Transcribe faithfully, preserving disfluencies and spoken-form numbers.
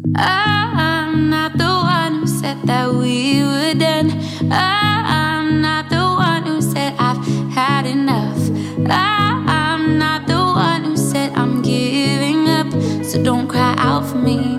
I'm not the one who said that we would end. I'm not the one who said I've had enough. I'm not the one who said I'm giving up. So don't cry out for me.